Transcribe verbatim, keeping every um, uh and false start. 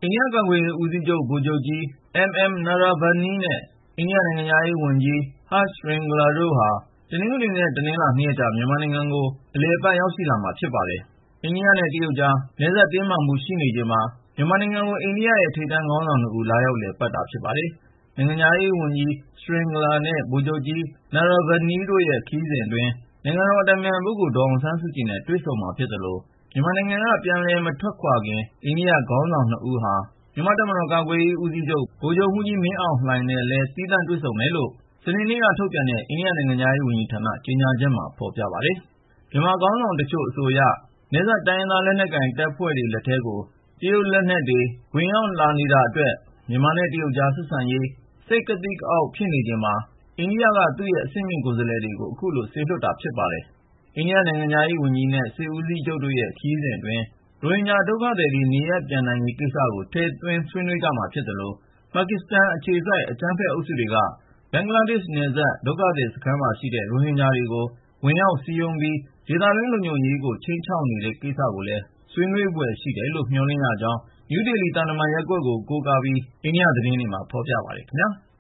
အိန္ဒိယကာကွယ်ရေးဦးစီးချုပ် ဗိုလ်ချုပ်ကြီး M M Naravane နဲ့ အိန္ဒိယနိုင်ငံခြားရေးဝန်ကြီး Harsh Shringla တို့ဟာ တနင်္ဂနွေနဲ့ တနင်္လာ နှစ်ရက်ကြာ မြန်မာနိုင်ငံကို အလည်အပတ် ရောက်ရှိလာမှာ ဖြစ်ပါတယ်။ အိန္ဒိယနဲ့ တရုတ်ကြား နယ်စပ်တင်းမာမှု ရှိနေချိန်မှာ မြန်မာနိုင်ငံကို အိန္ဒိယရဲ့ ထိပ်တန်းခေါင်းဆောင်နှစ်ဦး လာရောက်လည်ပတ်တာ ဖြစ်ပါတယ်။ နိုင်ငံခြားရေးဝန်ကြီး Shringla နဲ့ ဗိုလ်ချုပ်ကြီး Naravane တို့ရဲ့ ခရီးစဉ်အတွင်း နိုင်ငံတော်အတိုင်ပင်ခံပုဂ္ဂိုလ် ဒေါ်အောင်ဆန်းစုကြည်နဲ့ တွေ့ဆုံမှာဖြစ်သလို မြန်မာနိုင်ငံက ပြန်လည်မထွက်ခွာခင် အိန္ဒိယခေါင်းဆောင်နှစ်ဦးဟာ မြန်မာ့တပ်မတော် ကာကွယ်ရေးဦးစီးချုပ် ဗိုလ်ချုပ်မှူးကြီး မင်းအောင်လှိုင်နဲ့လည်း သီးသန့်တွေ့ဆုံမယ်လို့ စနေနေ့က ထုတ်ပြန်တဲ့ အိန္ဒိယနိုင်ငံခြားရေးဝန်ကြီးဌာန ကြေညာချက်မှာ ဖော်ပြပါတယ်။ မြန်မာခေါင်းဆောင်တချို့ အဆိုအရ နယ်စပ်တိုင်းရင်းသား လက်နက်ကိုင်တပ်ဖွဲ့တွေ လက်ထဲကို တရုတ်လက်နက်တွေ ဝင်ရောက်လာနေတာအတွက် မြန်မာနဲ့ တရုတ်ကြား ဆက်ဆံရေး စိတ်ကသိကအောက် ဖြစ်နေချိန်မှာ အိန္ဒိယက သူ့ရဲ့ အဆင့်မြင့်ကိုယ်စားလှယ်တွေကို အခုလို စေလွှတ်တာ ဖြစ်ပါတယ်။ အိန္ဒိယနိုင်ငံခြားရေးဝန်ကြီးနဲ့ စစ်ဦးစီးချုပ်တို့ရဲ့ ခရီးစဉ်အတွင်း ရိုဟင်ဂျာဒုက္ခသည်တွေ နေရပ်ပြန်နိုင်ရေးကိစ္စကို ထည့်သွင်းဆွေးနွေးကြမှာ ဖြစ်သလို ပါကစ္စတန်အခြေစိုက် အကြမ်းဖက်အုပ်စုတွေက ဘင်္ဂလားဒေ့ရှ်နယ်စပ် ဒုက္ခသည်စခန်းမှာရှိတဲ့ ရိုဟင်ဂျာတွေကို ဝင်ရောက်စည်းရုံးပြီး ဒေသတွင်း လုံခြုံရေးကို ခြိမ်းခြောက်နေတဲ့ ကိစ္စကိုလည်း ဆွေးနွေးဖွယ်ရှိတယ်လို့ မျှော်လင့်ရကြောင်း နယူးဒေလီ သံတမန်ရပ်ကွက်ကို ကိုးကားပြီး အိန္ဒိယသတင်းတွေမှာ ဖော်ပြပါတယ်ခင်ဗျာ။